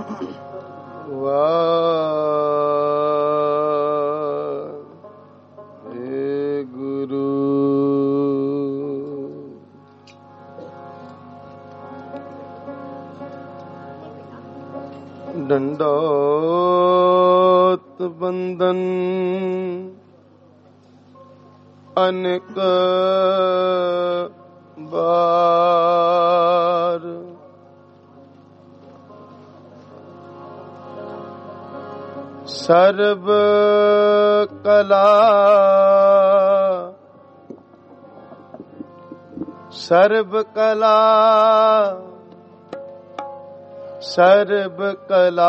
ਡੰਡੋਤ ਬੰਦਨ ਅਨੇਕ ਬਾਰ, ਸਰਬ ਕਲਾ ਸਰਬ ਕਲਾ ਸਰਬ ਕਲਾ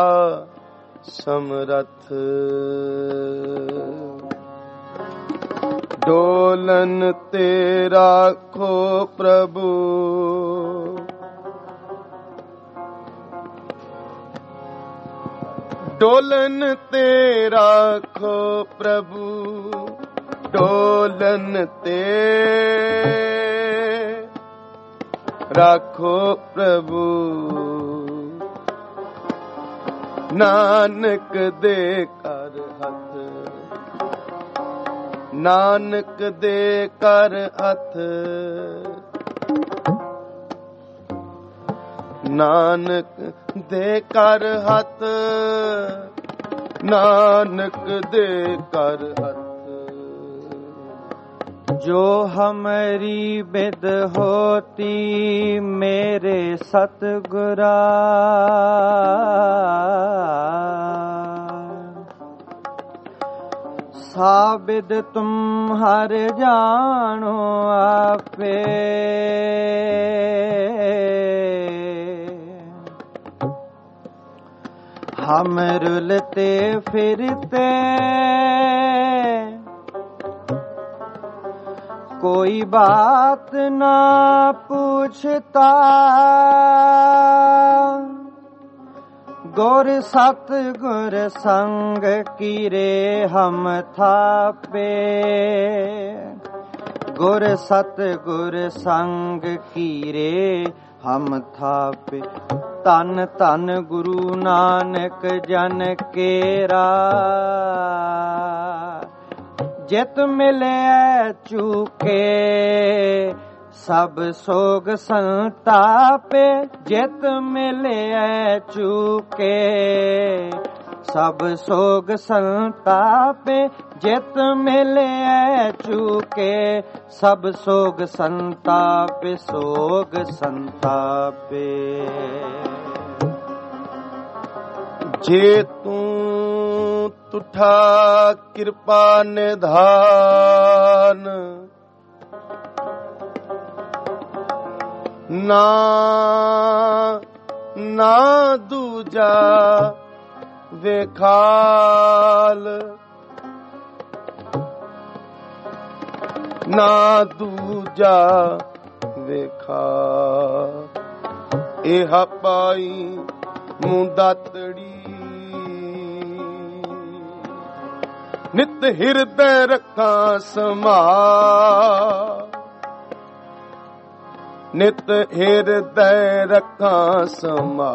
ਸਮਰਥ, ਡੋਲਨ ਤੇ ਰਾਖੋ ਪ੍ਰਭੂ, ਡੋਲਨ ਤੇ ਰਾਖੋ ਪ੍ਰਭੂ, ਡੋਲਨ ਤੇ ਰਾਖੋ ਪ੍ਰਭੂ, ਨਾਨਕ ਦੇ ਕਰ ਹੱਥ, ਨਾਨਕ ਦੇ ਕਰ ਹੱਥ, ਨਾਨਕ ਦੇ ਕਰ ਹੱਥ, ਨਾਨਕ ਦੇ ਕਰ ਹੱਥ। ਜੋ ਹਮਾਰੀ ਬਿਦ ਹੋਤੀ ਮੇਰੇ ਸਤਿਗੁਰਾ, ਸਾਬਿਦ ਤੁਮ ਹਰ ਜਾਣੋ ਆਪੇ, ਹਮ ਰੁਲਤੇ ਫਿਰਤੇ कोई बात ना पूछता, गुर सत गुर संग कीरे हम थापे, गुर सत गुर संग कीरे हम थापे। धन धन गुरु नानक जन केरा, जित मिले चूके सब सोग संतापे, जित मिले चूके सब सोग संतापे, जित मिले चूके सब सोग संतापे, सोग संतापे। जे तू तुठा कृपा निधान, ना ना दूजा वेखाल, ना दूजा वेखाल। एहा पाई मुंदातड़ी नित हिरदय रखा समा, नित हिरदय रखा समा।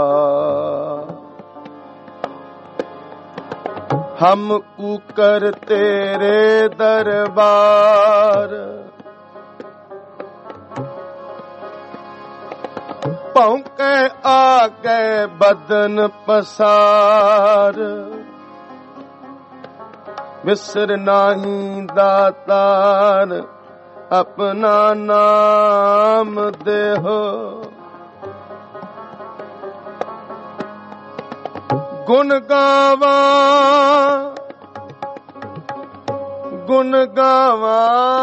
हम कूकर तेरे दरबार, भौंके आगे बदन पसार। विसर नाही दातार अपना नाम देहो, गुण गावा गुण गावा,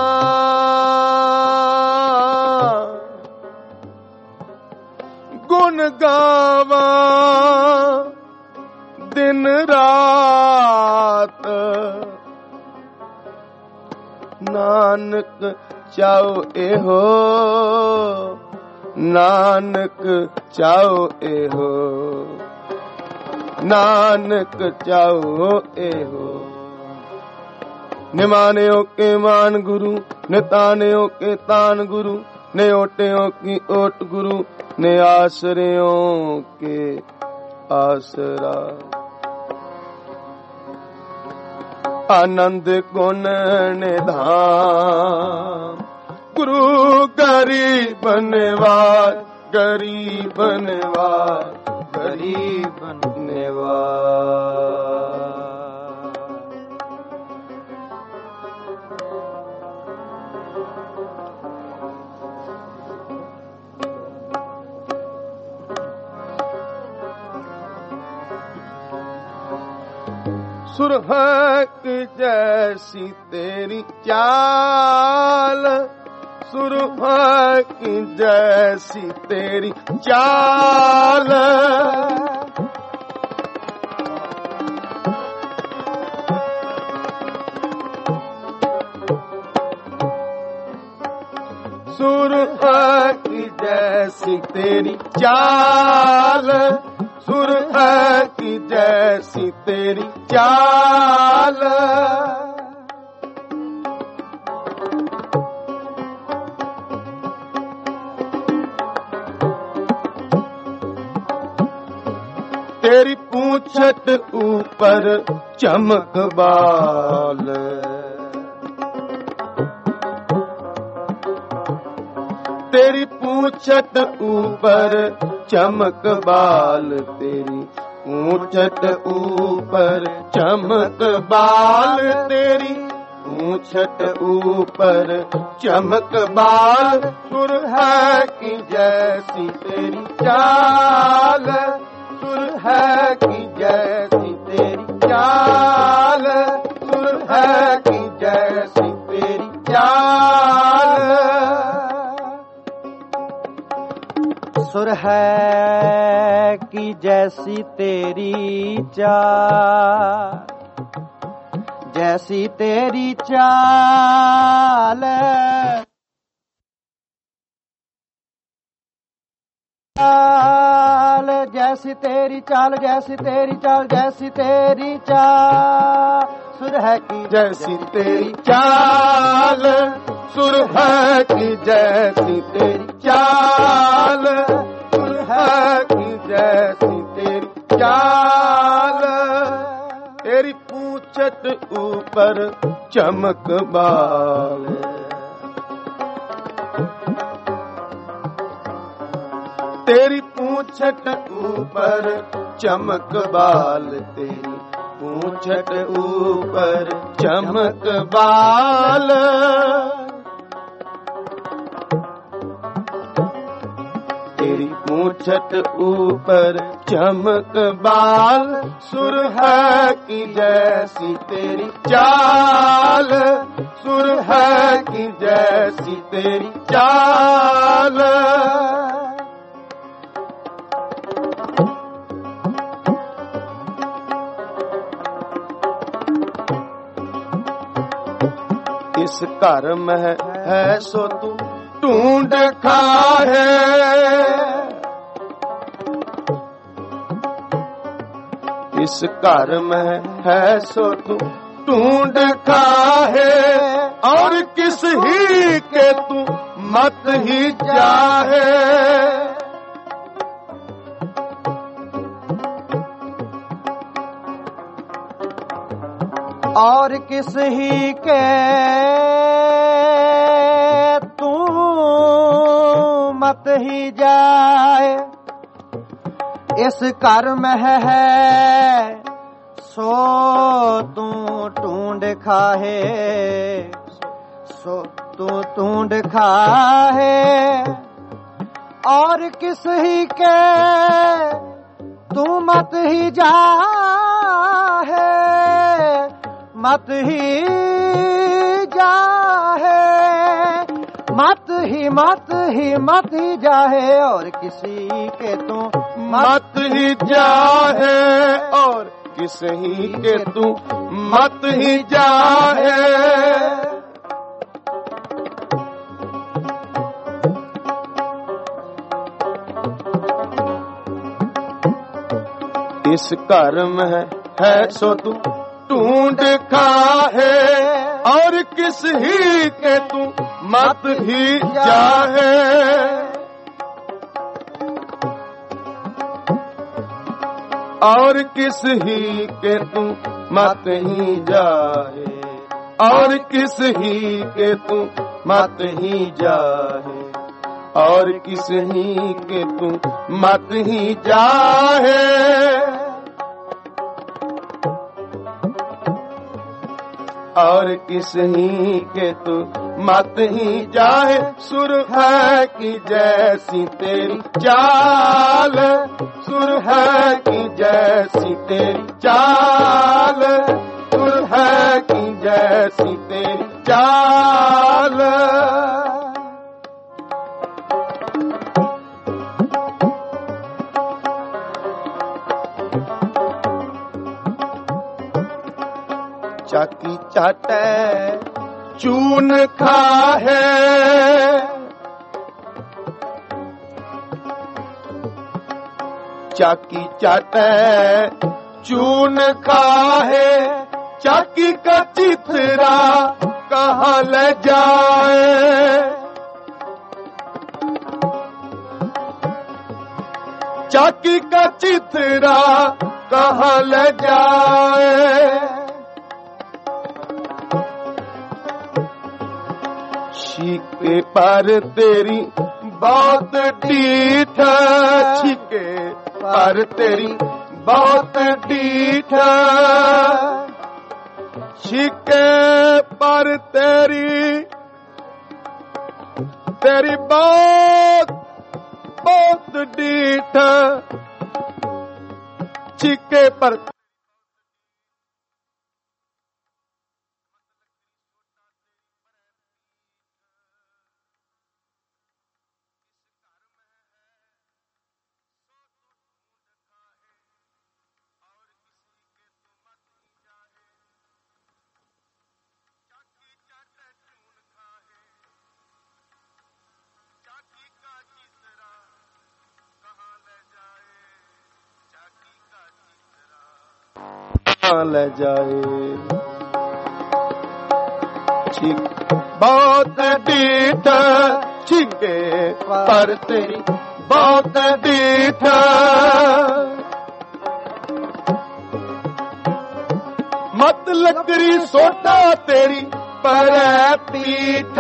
गुण गावा दिन रात। नानक चाओ एहो, नानक चाओ एहो, नानक चाओ एहो। निमान्यो के मान गुरु, नितान्यो के तान गुरु, ने ओट्यो की ओट गुरु, ने आश्रयों के आसरा। आनंद गुण निधान गुरु गरीब निवार, गरीब निवार, गरीब निवार। सुरहक जैसी तेरी चाल, सुरहक जैसी तेरी चाल। सुरहक जैसी तेरी चाल, सुरहक जैसी तेरी चाल। तेरी पूंछट ऊपर चमक बाल, तेरी पूंछट ऊपर चमक बाल, तेरी पूंछट ऊपर चमक बाल, तेरी पूंछट ऊपर चमक बाल। सुरहक जैसी तेरी चाल, सुरहक जैसी तेरी चाल, सुरहक जैसी तेरी चाल। सुरहक जैसी तेरी चाल, जैसी तेरी चाल। जैसी तेरी चाल, जैसी तेरी चाल, जैसी तेरी चाल। सुरहक जैसी तेरी चाल, सुरहक जैसी तेरी चाल, सुरहक जैसी तेरी चाल। तेरी पूंछट ऊपर चमक बाल, तेरी पूंछट ऊपर चमक बाल, तेरी पूंछट ऊपर चमक बाल। तेरी पूंछट ऊपर चमक बाल। सुरहक जैसी तेरी चाल, सुरहक जैसी तेरी चाल। इस घर में है सो तू ढूंढ खाए, इस घर में है सो तू ढूंढ खाए। और किस ही के तू मत ही चाहे, और किस ही के तू मत ही जाए। इस घर में है सो तू ढूंढ खाए, सो तू ढूंढ खाए। और किस ही के तू मत ही जाए, मत ही जाहे, मत ही जाहे। और किसी के तू मत ही जाहे, और किसी के तू मत ही जाहे। इस घर में है सो तू ढूंढ खाए, और किस ही के तू मत ही जाहे। और किस ही के तू मत ही जाहे, और किस ही के तू मत ही जाहे, और किस ही के तू मत ही जाहे। और किस ही के तू मत ही जाहे। सुर है कि जैसी तेरी चाल, सुर है कि जैसी तेरी चाल, सुर है कि जैसी तेरी चाल। चाकी चाटे चून खाहे, चाकी चाटे चून खाहे। चाकी का चिथरा कहाँ ले जाए, चाकी का चिथरा कहाँ ले जाए। छिके पर तेरी बहुत डीठ, छिके पर तेरी बहुत डीठ, छिके पर तेरी तेरी बहुत बहुत डीठ, छिके पर ले जाए। छिक बहुत डीठ, छिके पर तेरी बहुत डीठ, मत लकड़ी सोटा तेरी पर पीठ,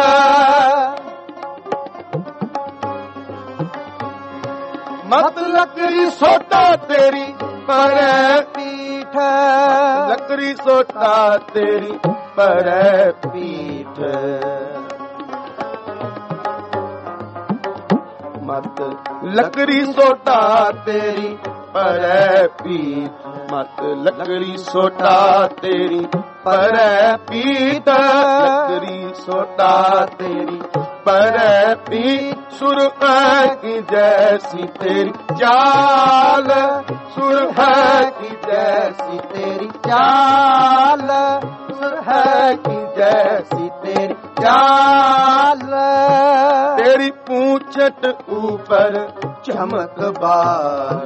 मत लकड़ी सोटा तेरी पर पीठ, लकड़ी सोटा तेरी पर पीठ। मत लकड़ी सोटा तेरी पर पीठ, मत लकड़ी सोटा तेरी पर पीठ, लकड़ी सोटा तेरी पर पीठ। सुर है कि जैसी तेरी चाल, सुर है कि जैसी तेरी चाल, सुर है कि जैसी तेरी चाल। तेरी पूंछट ऊपर चमक बाल,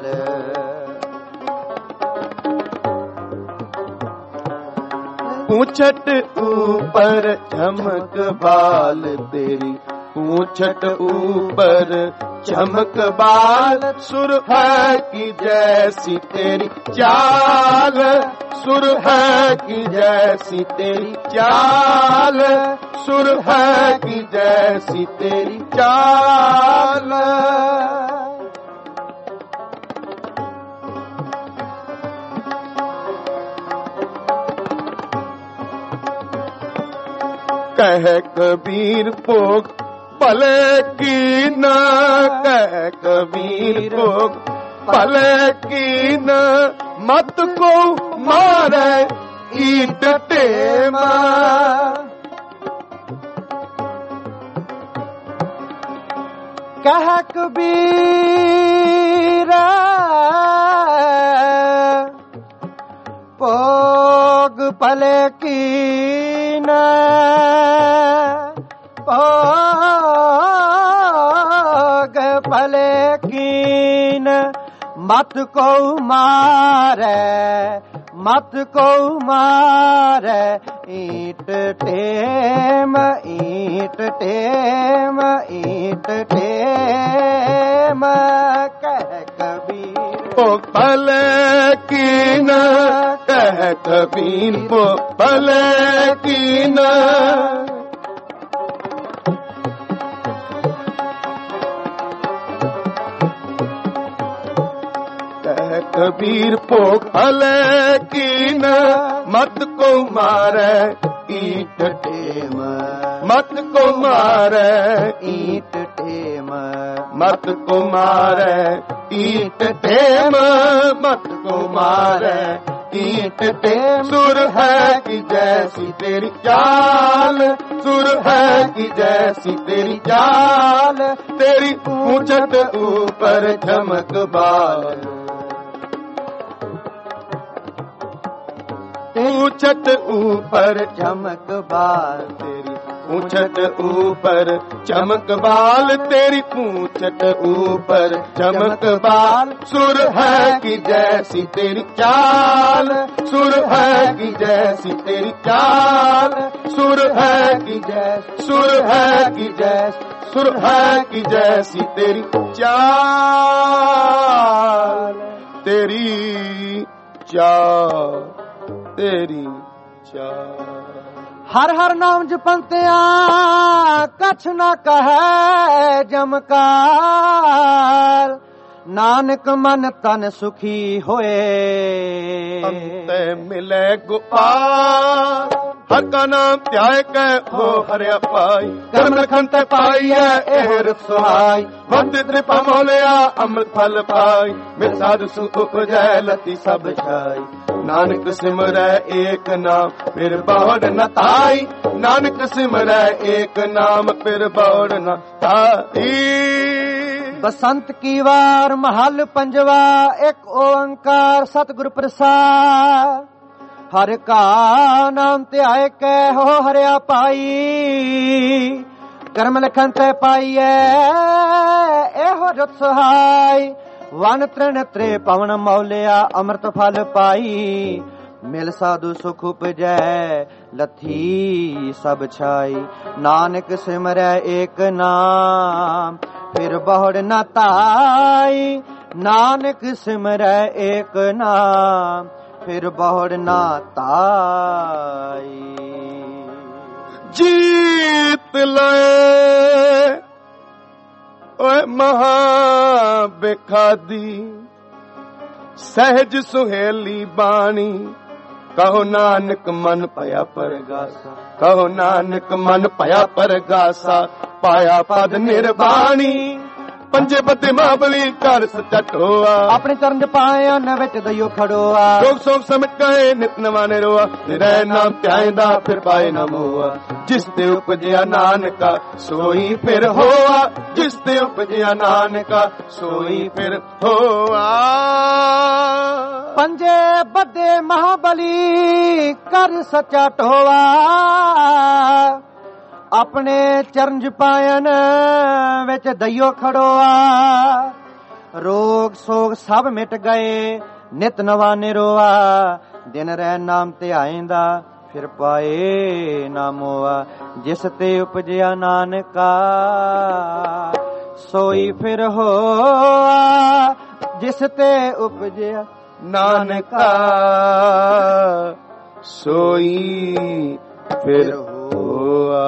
पूंछट ऊपर चमक बाल तेरी, पूंछट ऊपर चमक बाल। सुर है कि जैसी तेरी चाल, सुर है कि जैसी तेरी चाल, सुर है कि जैसी तेरी चाल। कह कबीर भोग भले की न, कह कबीर भोग भले की न, मत को मारे ईट टेमा। कह कबीर भोग भले की न, भोग भले कीन, मत को मारे, मत को मारे, ईट टेम, ईट टेम, ईट टेम, कह कबीर भले की न, कह कबीर भले की न। कह कबीर भोग भले की न, मत को मारे ईट टेम, मत को मारे ईट टेम, मत को मारे ईट टेम, मत को मारे ईट टेम। सुर है कि जैसी तेरी चाल, सुर है कि जैसी तेरी चाल, तेरी ऊंचट ऊपर चमक बाल, ऊंचट ऊपर चमक बाल, तेरी ऊंचट ऊपर चमक बाल, तेरी ऊंचट ऊपर चमक बाल। सुर है कि जैसी तेरी चाल, सुर है कि जैसी तेरी चाल, सुर है कि जैसी, सुर है कि जैसी, सुर है कि जैसी तेरी चाल, तेरी चाल, तेरी चाल। हर हर नाम जपंतिया कछ न कहे जमकार, नानक मन तन सुखी होए, अंते मिले गोपाल। हर का नाम ध्याय कै हो हरिया पाई, कर्म लखन ते पाई है एह रुत सुहाई। वंद कृपा मोलिया अमृत फल पाई, मित साधु सुख उपजै लती सब छाई। नानक सिमरै एक नाम फिर बहुड़ न ताई, नानक सिमरै एक नाम फिर बहुड़ न ताई। बसंत की वार महल पंजवा, एक ओंकार सतगुर प्रसाद। हर का नाम ध्याय कै हो हरिया पाई, कर्म लखन ते पाईए एहो रुत सुहाई। वन तृण त्रे पवन मौलिया, अमृत फल पाई। मिल साधु सुख उपजै लथी सब छाई। नानक सिमरै एक नाम फिर बहुड़ न ताई, नानक सिमरै एक नाम फिर बहुड़ न ताई। जीत लए ओए महा बेखादी, सहज सुहेली बाणी। कहो नानक मन पया परगासा, कहो नानक मन पया परगासा। पाया पद निर्वाणी, पंजे बदे महाबली कर सच्चा टोआ। अपने चरण पाया न विच दइयो खड़ोआ, रोग सोग समिट गए नित नवाने रोआ। निरै नाम ध्यायदा फिर पाए न मोआ, जिस ते उपजया नानका सोई फिर होआ। जिस ते उपजया नानका सोई फिर होआ। पंजे बदे महाबली कर सच्चा टोआ, अपने चरण पायन विच दइयो खड़ोआ। रोग सोग सब मिट गए नित नवा निरोआ, दिन रह नाम ध्यायदा फिर पाए ना मोआ। जिस ते उपजया नानका सोई फिर होआ, जिस ते उपजया नानका सोई फिर होआ।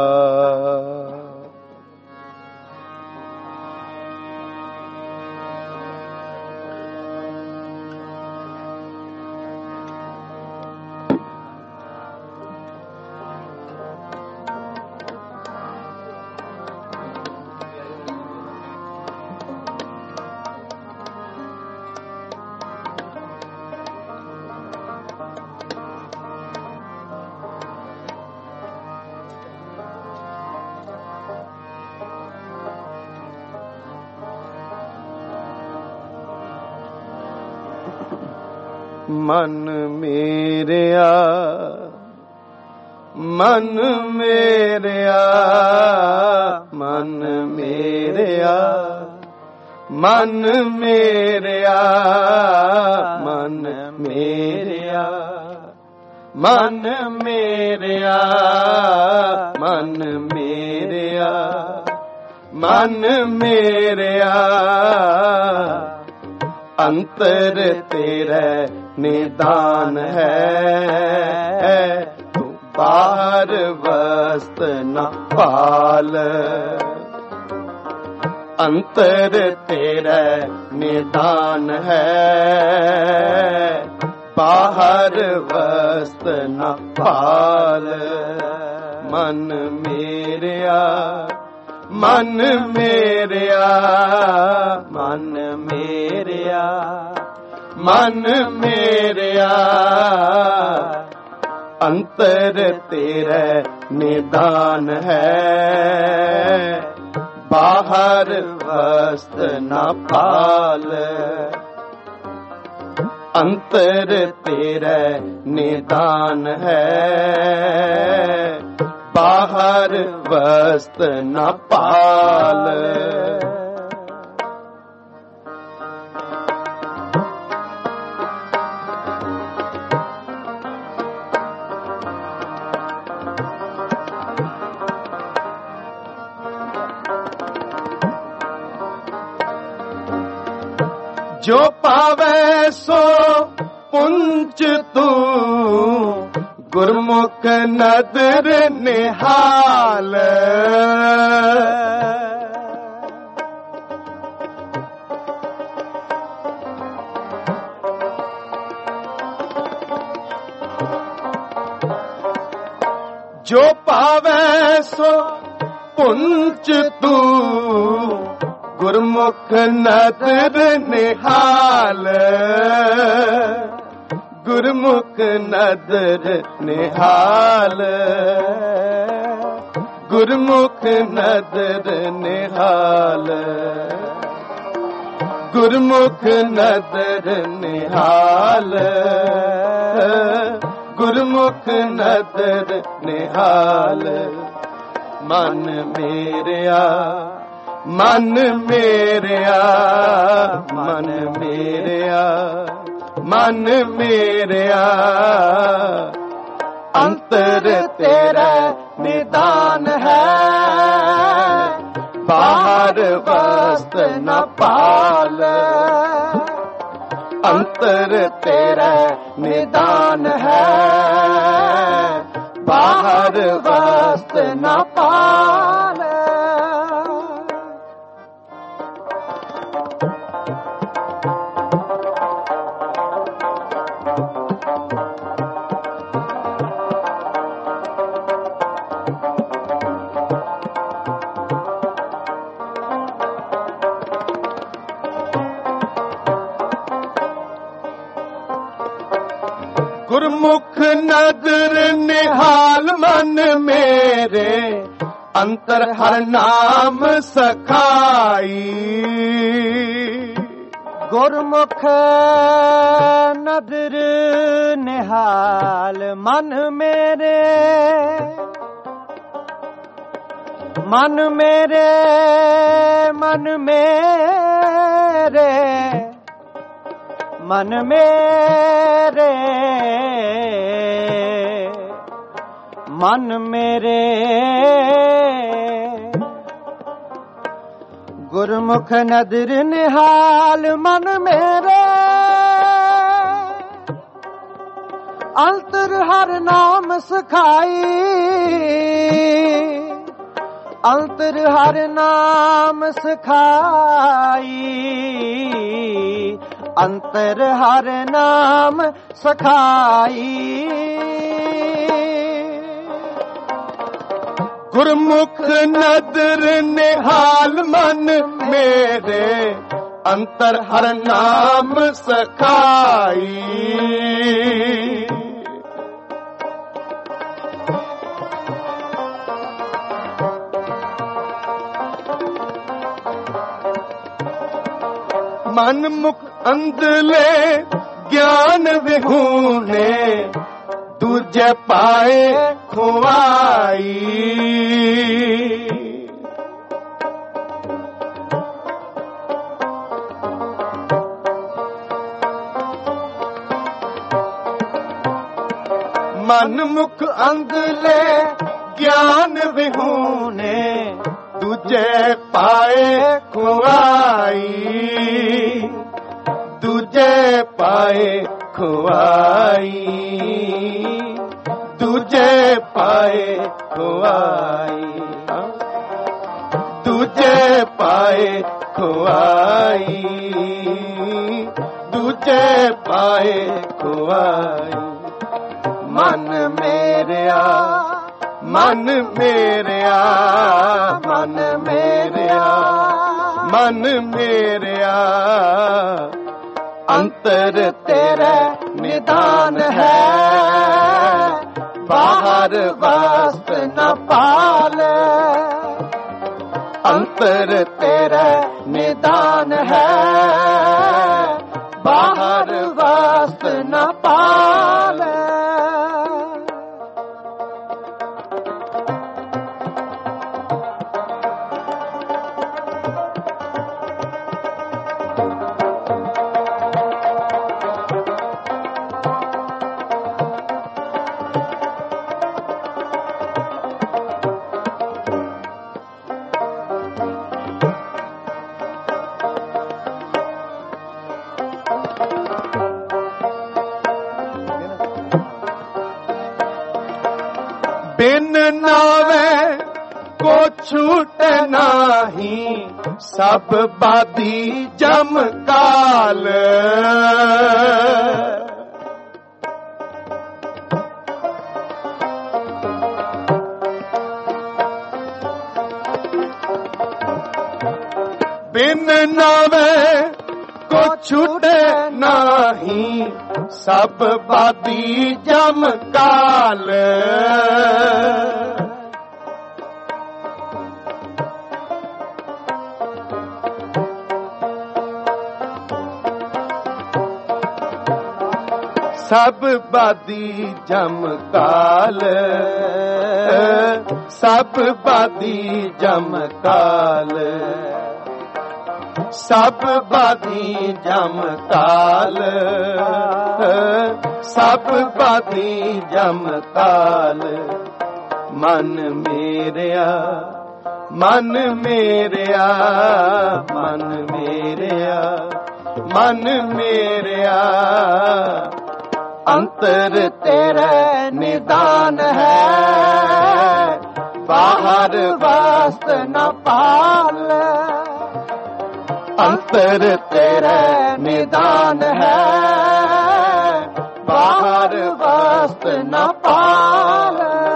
मन मेरेया, मन मेरेया, मन मेरेया, ਮਨ ਮੇਰਿਆ, ਮਨ ਮੇਰਿਆ, ਮਨ ਮੇਰਿਆ, ਮਨ ਮੇਰਿਆ, ਮਨ ਮੇਰਿਆ, ਅੰਤਰ ਤੇਰੇ ਨਿਦਾਨ ਹੈ, ਤੂੰ ਬਾਹਰ ਵਸਤ ਨਾ ਪਾਲ। ਅੰਤਰ ਤੇਰੇ ਨਿਦਾਨ ਹੈ, ਬਾਹਰ ਵਸਤ ਨਾ ਪਾਲ। ਮਨ ਮੇਰਿਆ, ਮਨ ਮੇਰਿਆ, ਮਨ ਮੇਰਿਆ, ਮਨ ਮੇਰਿਆ, ਅੰਤਰ ਤੇਰੇ ਨਿਦਾਨ ਹੈ, ਬਾਹਰ ਵਸਤ ਨਾ ਪਾਲ। ਅੰਤਰ ਤੇਰੇ ਨਿਦਾਨ ਹੈ, ਬਾਹਰ ਵਸਤ ਨਾ ਪਾਲ। ਜੋ ਪਾਵੈ ਸੋ ਪੁੰਚ ਤੂੰ, ਗੁਰਮੁਖ ਨਦਰ ਨਿਹਾਲ। ਜੋ ਪਾਵੈ ਸੋ ਪੁੰਚ ਤੂੰ, ਗੁਰਮੁਖ ਨਦਰ ਨਿਹਾਲ। ਗੁਰਮੁਖ ਨਦਰ ਨਿਹਾਲ, ਗੁਰਮੁਖ ਨਦਰ ਨਿਹਾਲ, ਗੁਰਮੁਖ ਨਦਰ ਨਿਹਾਲ, ਗੁਰਮੁਖ ਨਦਰ ਨਿਹਾਲ। ਮਨ ਮੇਰਿਆ, ਮਨ ਮੇਰਿਆ, ਮਨ ਮੇਰਿਆ, ਮਨ ਮੇਰਿਆ, ਅੰਤਰ ਤੇਰਾ ਨਿਦਾਨ ਹੈ, ਬਾਹਰ ਵਸਤ ਨਾ ਪਾਲ। ਅੰਤਰ ਤੇਰਾ ਨਿਦਾਨ ਹੈ, ਬਾਹਰ ਵਸਤ ਨਾ ਪਾਲ। ਗੁਰਮੁਖ ਨਦਰ ਨਿਹਾਲ ਮਨ ਮੇਰੇ, ਅੰਤਰ ਹਰ ਨਾਮ ਸਖਾਈ। ਗੁਰਮੁਖ ਨਦਰ ਨਿਹਾਲ ਮਨ ਮੇਰੇ, ਮਨ ਮੇਰੇ, ਮਨ ਮੇਰੇ, ਮਨ ਮੇਰੇ, ਮਨ ਮੇਰੇ। ਗੁਰਮੁਖ ਨਦਰ ਨਿਹਾਲ ਮਨ ਮੇਰੇ, ਅੰਤਰ ਹਰ ਨਾਮ ਸਖਾਈ। ਅੰਤਰ ਹਰ ਨਾਮ ਸਖਾਈ, ਅੰਤਰ ਹਰ ਨਾਮ ਸਖਾਈ। ਗੁਰਮੁਖ ਨਦਰ ਨਿਹਾਲ ਮਨ ਮੇਰੇ, ਅੰਤਰ ਹਰ ਨਾਮ ਸਖਾਈ। ਮਨ ਮੁਖ ਅੰਧਲੇ ਗਿਆਨ ਵਿਹੂਨੇ, ਦੂਜੇ ਪਾਏ ਖੁਆਈ। ਮਨ ਮੁਖ ਅੰਗਲੇ ਗਿਆਨ ਵਿਹੂਨੇ ਦੂਜੇ ਪਾਏ ਖੁਆਈ ਦੂਜੇ ਪਾਏ ਖੁਆਈ ਦੂਜੇ ਪਾਏ ਖੁਆਈ ਦੂਜੇ ਪਾਏ ਖੁਆਈ ਦੂਜੇ ਪਾਏ ਖੁਆਈ ਮਨ ਮੇਰਿਆ ਮਨ ਮੇਰਿਆ ਮਨ ਮੇਰਿਆ ਮਨ ਮੇਰਿਆ ਅੰਤਰ ਤੇਰੇ ਨਿਦਾਨ ਹੈ ਬਾਹਰ ਵਸਤ ਨ ਪਾਲੇ ਅੰਤਰ ਤੇਰੇ ਨਿਦਾਨ ਹੈ ਬਾਹਰ ਵਸਤ ਨ ਪਾਲੇ बिन नावे को छूट नाही सब बादी जम काल बिन नावे को छूटे नाही सब बादी जम काल सब बादी जम काल सब बादी जम काल सब बादी जम काल सब बादी जम काल मन मेरिया मन मेरिया मन मेरिया मन मेरिया अंतर तेरे निदान है बाहर वस्त न पाल अंतर तेरे निदान है बाहर वस्त न पाल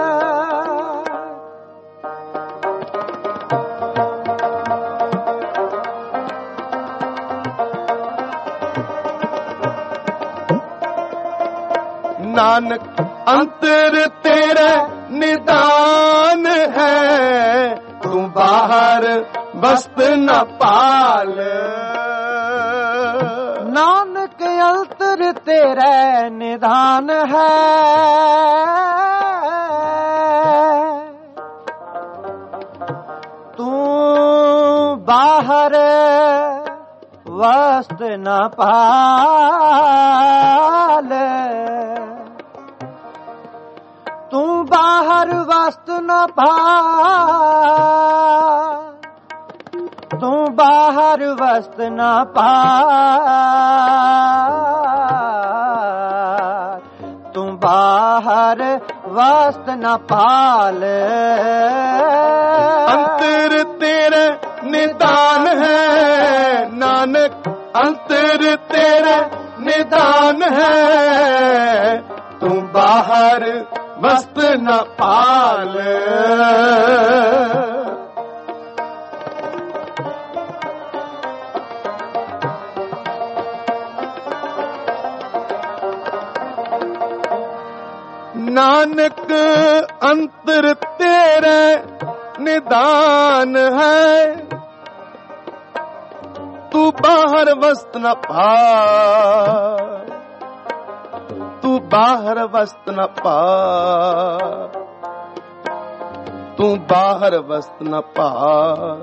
नानक अंतर तेरे निदान है तू बाहर वस्त न पाल नानक अंतर तेरे निदान है तू बाहर वस्त न पाल तू बाहर वस्त न पाल तू बाहर वस्त न पाल तू बाहर वस्त न पाल अंतर तेरे निदान है नानक अंतर तेरे निदान है तू बाहर वस्त न पाल नानक अंतर तेरे निदान है तू बाहर वस्त न पाल तू बाहर वस्त न पाल तू बाहर वस्त न पाल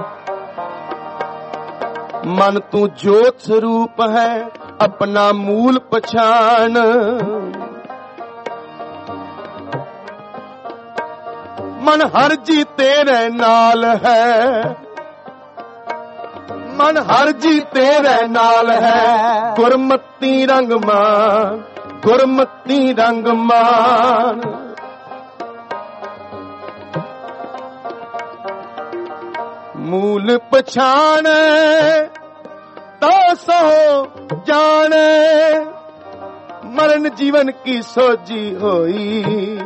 मन तू ज्योत स्वरूप है अपना मूल पछान मन हर जी तेरे नाल है, मन हर जी तेरे नाल है। गुरमती रंग मान, गुरमती रंग मान। मूल पछाणे तो सो जाने, मरण जीवन की सोजी होई।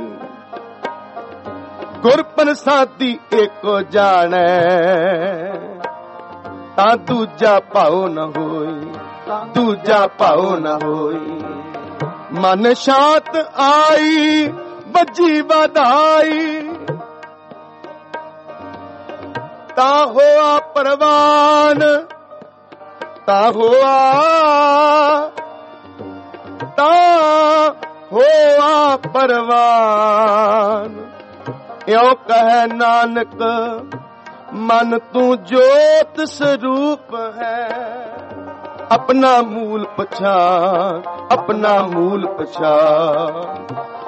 गुर प्रसादी एको जाने, ता दूजा पाओ न होई, दूजा पाओ न होई। मन शांत आई बजी बधाई, ता होआ परवान, ता होआ परवान। यो कहे नानक मन तू ज्योत स्वरूप है। अपना मूल पहचान, अपना मूल पहचान,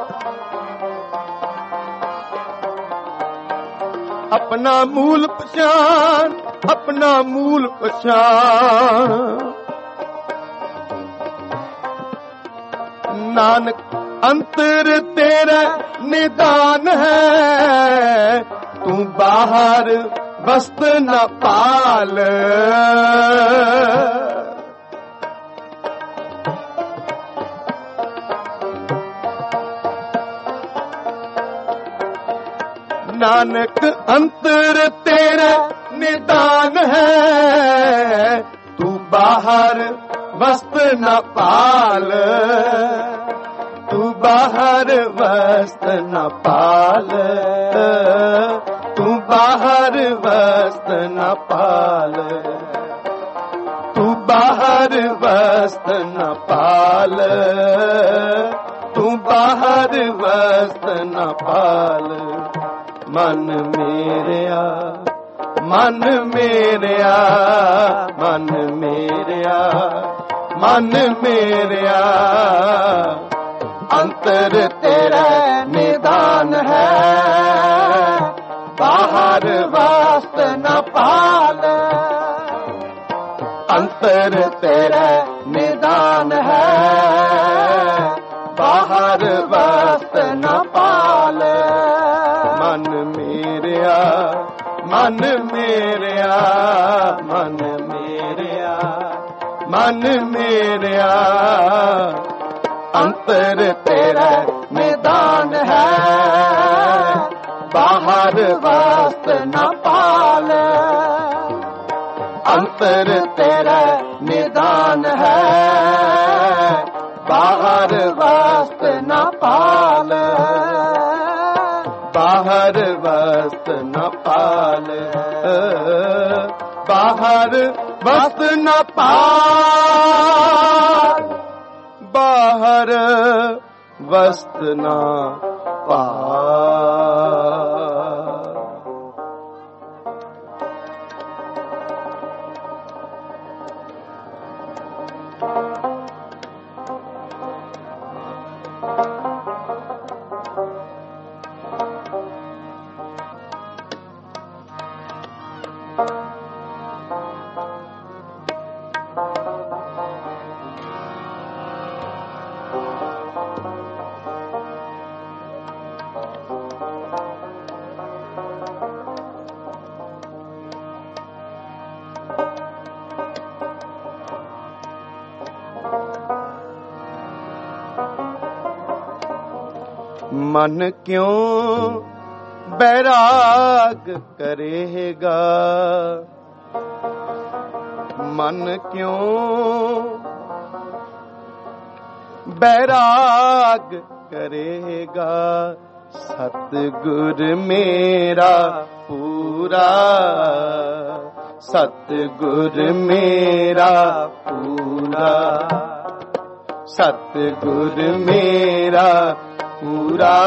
अपना मूल पहचान, अपना मूल पहचान। नानक अंतर तेरा निदान है, तू बाहर वस्त न पाल। नानक अंतर तेरा निदान है, तू बाहर वस्त न पाल। तू बाहर वस्त न पाल, तू बाहर वस्त न पाल। तू बाहर वस्त न पाल, तू बाहर वस्त न पाल। मन मेरेया, मन मेरेया, मन मेरेया, मन मेरेया। अंतर तेरा निदान है, बाहर वास्त न पाल। अंतर तेरा निदान है, बाहर वास्त न पाल। मन मेरेया, मन मेरेया, मन मेरेया, मन मेरेया। अंतर तेरा निदान है, बाहर वास्त न पाल। अंतर तेरा निदान है, बाहर वास्त न पाल। बाहर वस्त न पाल, बाहर वस्त न पाल, बाहर वस्त न पाल। मन क्यों बैराग करेगा, मन क्यों बैराग करेगा। सतगुर मेरा पूरा, सतगुर मेरा पूरा, सतगुर मेरा पूरा,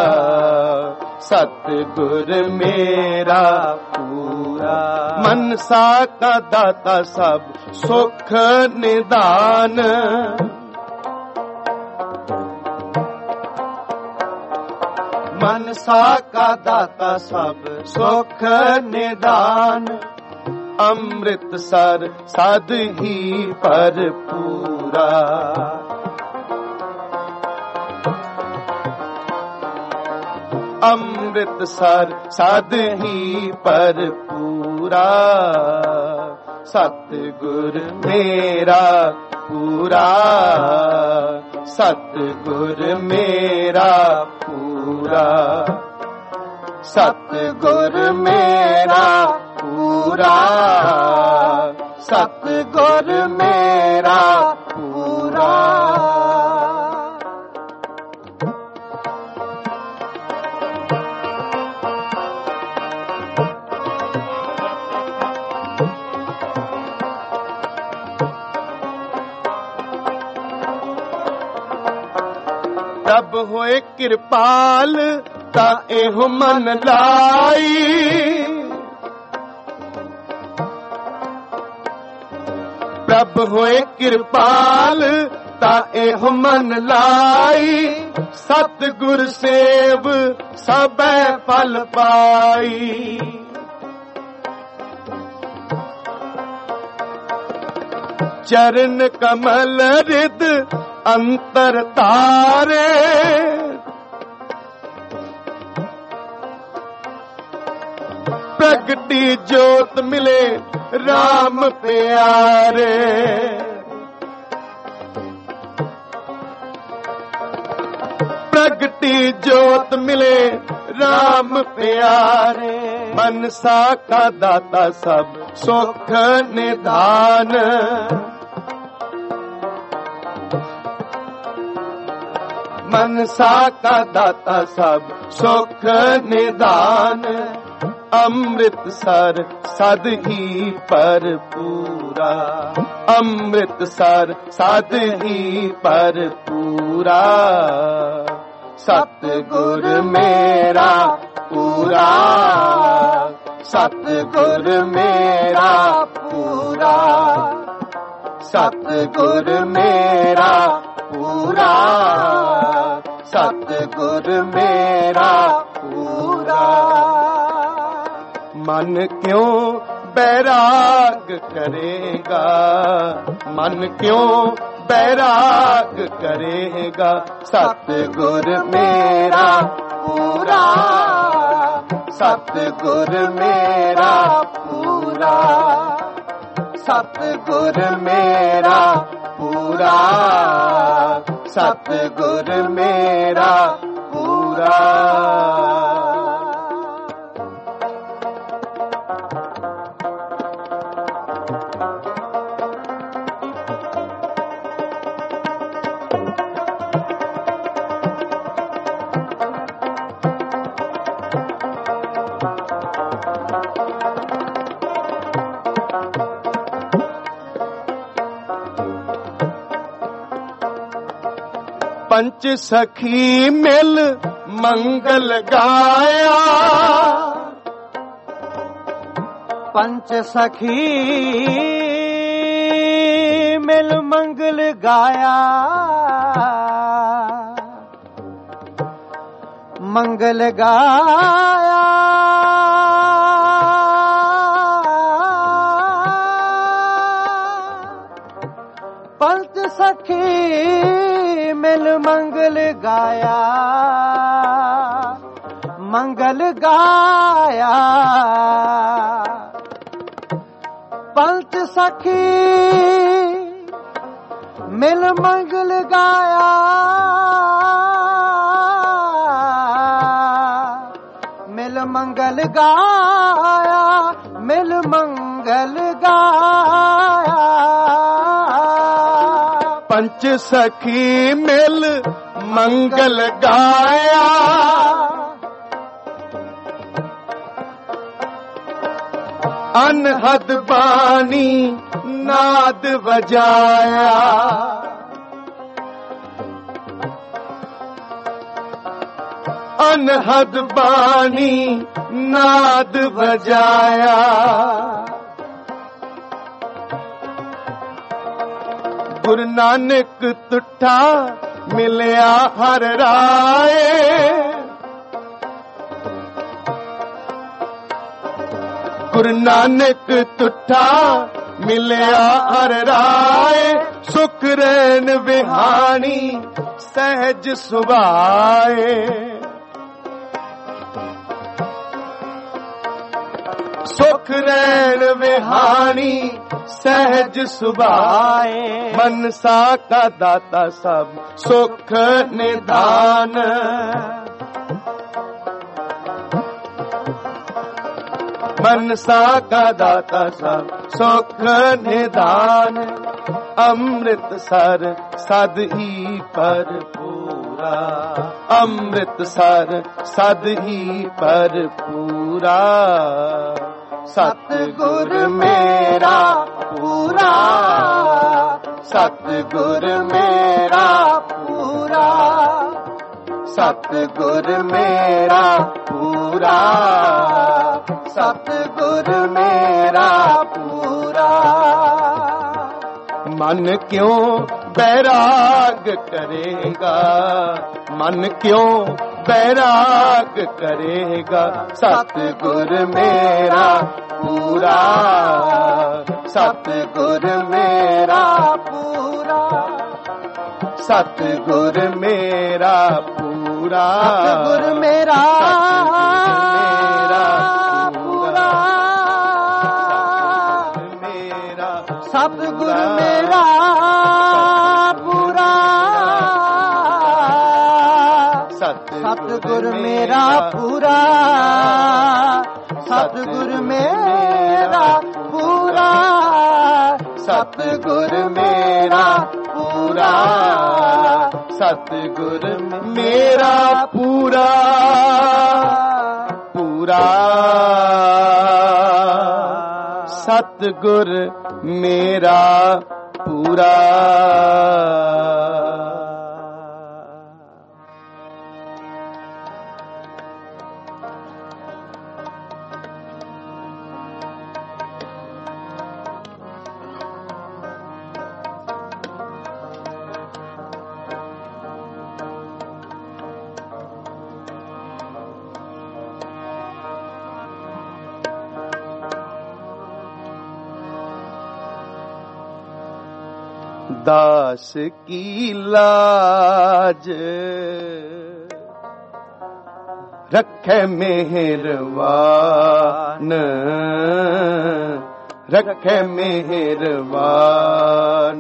सतगुर मेरा पूरा। मनसा का दाता सब सुख निदान, मनसा का दाता सब सुख निदान। अमृतसर साध ही पर पूरा। अमृतसर साध ही पर पूरा। सतगुर मेरा पूरा, सतगुर मेरा पूरा, सतगुर मेरा पूरा, सतगुर मेरा पूरा। प्रभ होए कृपाल ता एहो मन लाई। प्रभ होए कृपाल ता एहो मन लाई। सतगुर सेव सबे फल पाई। चरण कमल रिद अंतर तारे। प्रगटी जोत मिले राम प्यारे। प्रगटी जोत मिले राम प्यारे। मनसा का दाता सब सुख निधान। मनसा का दाता सब सुख निदान। अमृतसर साध ही पर पूरा। अमृतसर साध ही पर पूरा। सतगुर मेरा पूरा, सतगुर मेरा पूरा, सतगुर मेरा पूरा, सतगुर मेरा पूरा। मन क्यों बैराग करेगा, मन क्यों बैराग करेगा। सतगुर मेरा पूरा, सतगुर मेरा पूरा, सतगुर मेरा पूरा, सतगुर मेरा पूरा। पंच सखी मिल मंगल गाया। पंच सखी मिल मंगल गाया। मंगल गाया। पंच सखी मिल मंगल गाया। मंगल गाया। पंच सखी मिल मंगल गाया। मिल मंगल गाया। मिल मंगल गाया। पंच सखी मिल मंगल गाया। अनहद बानी नाद बजाया। अनहद बानी नाद बजाया। गुरु नानक तुठा मिलिया हर राए। ਗੁਰੂ ਨਾਨਕ ਤੁਠਾ ਮਿਲਿਆ ਹਰ ਰਾਏ, ਸੁਖ ਰੈਨ ਵਿਹਾਣੀ ਸਹਿਜ ਸੁਭਾਏ। ਸੁਖ ਰੈਨ ਵਿਹਾਣੀ ਸਹਿਜ ਸੁਭਾਏ, ਮਨਸਾ ਕਾ ਦਾਤਾ ਸਭ ਸੁਖ ਨਿਧਾਨ। ਮਨਸਾ ਕਾ ਦਾਤਾ ਸਭ ਸੁਖ ਨਿਧਾਨ। ਅੰਮ੍ਰਿਤਸਰ ਸਦ ਹੀ ਭਰਪੂਰਾ, ਅੰਮ੍ਰਿਤਸਰ ਸਦ ਹੀ ਭਰਪੂਰਾ। ਸਤਿਗੁਰ ਮੇਰਾ ਪੂਰਾ, ਸਤਿਗੁਰ ਮੇਰਾ ਪੂਰਾ, ਸਤਿਗੁਰ ਮੇਰਾ ਪੂਰਾ, ਸਤਿਗੁਰ ਮੇਰਾ ਪੂਰਾ। ਮਨ ਕਿਉਂ ਬੈਰਾਗ ਕਰੇਗਾ, ਮਨ ਕਿਉਂ ਬੈਰਾਗ ਕਰੇਗਾ। ਸਤਿਗੁਰ ਮੇਰਾ ਪੂਰਾ, ਸਤਿਗੁਰ ਮੇਰਾ ਪੂਰਾ, ਸਤਿਗੁਰ ਮੇਰਾ ਪੂਰਾ, ਸਤਿਗੁਰ ਮੇਰਾ ਪੂਰਾ, ਸਤਿਗੁਰ ਮੇਰਾ ਪੂਰਾ, ਸਤਿਗੁਰ ਮੇਰਾ ਪੂਰਾ, ਸਤਿਗੁਰ ਮੇਰਾ ਪੂਰਾ, ਸਤਿਗੁਰ ਮੇਰਾ ਪੂਰਾ, ਸਤਿਗੁਰ ਮੇਰਾ ਪੂਰਾ ਪੂਰਾ। ਸਤਿਗੁਰ ਮੇਰਾ ਪੂਰਾ। ਦਾਸ ਕੀ ਲਾਜ ਰੱਖੇ ਮਿਹਰਬਾਨ, ਰੱਖੇ ਮਿਹਰਬਾਨ।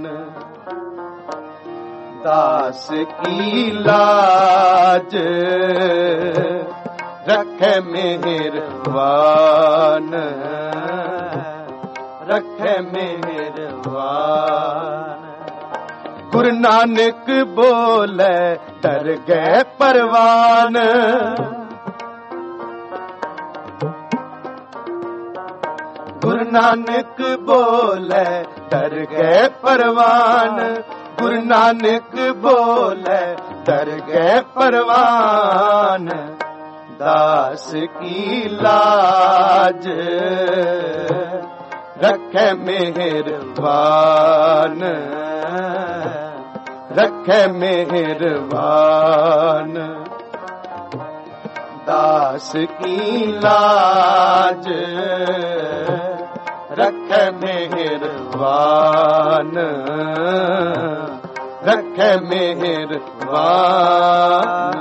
ਦਾਸ ਕੀ ਲਾਜ ਰੱਖੇ ਮਿਹਰਬਾਨ, ਰੱਖੇ ਮਿਹਰਬਾਨ। ਗੁਰੂ ਨਾਨਕ ਬੋਲੇ ਡਰ ਗਏ ਪਰਵਾਨ, ਗੁਰੂ ਨਾਨਕ ਬੋਲੇ ਡਰ ਗਏ ਪਰਵਾਨ, ਗੁਰੂ ਨਾਨਕ ਬੋਲੇ ਡਰ ਗਏ ਪਰਵਾਨ। ਦਾਸ ਕੀ ਲਾਜ ਰੱਖੇ ਮਿਹਰਬਾਨ, ਰੱਖੇ ਮਿਹਰਬਾਨ। ਦਾਸ ਕੀ ਲਾਜ ਰੱਖੇ ਮਿਹਰਬਾਨ, ਰੱਖੇ ਮਿਹਰਬਾਨ।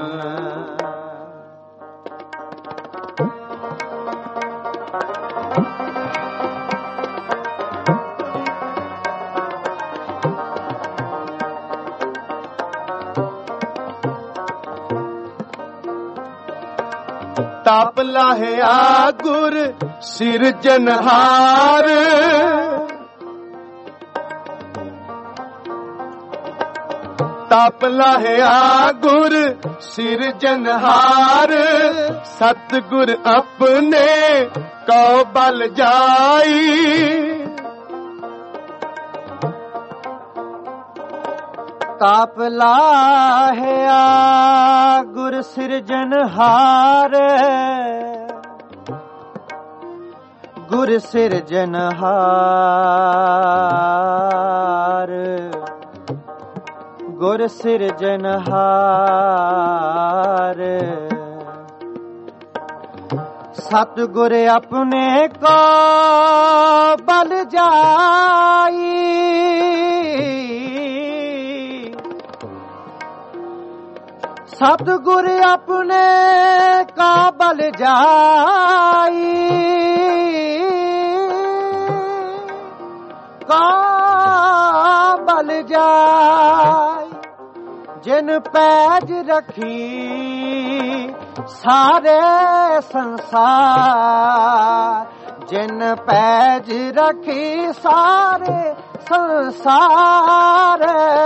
ਤਾਪ ਲਾਹਿਆ ਗੁਰ ਸਿਰਜਨਹਾਰ, ਤਾਪ ਲਾਹਿਆ ਗੁਰ ਸਿਰਜਨਹਾਰ। ਸਤਿਗੁਰ ਆਪਣੇ ਕਉ ਬਲ ਜਾਈ, ਤਾਪ ਲਾਹਿਆ ਗੁਰ ਸਿਰਜਨਹਾਰ, ਗੁਰ ਸਿਰਜਨਹਾਰ, ਗੁਰ ਸਿਰਜਨਹਾਰ। सतगुर अपने को बल जाई, सतगुर अपने का बल जाई, का बल जाई। जिन पैज रखी सारे संसार, जिन पैज रखी सारे संसार।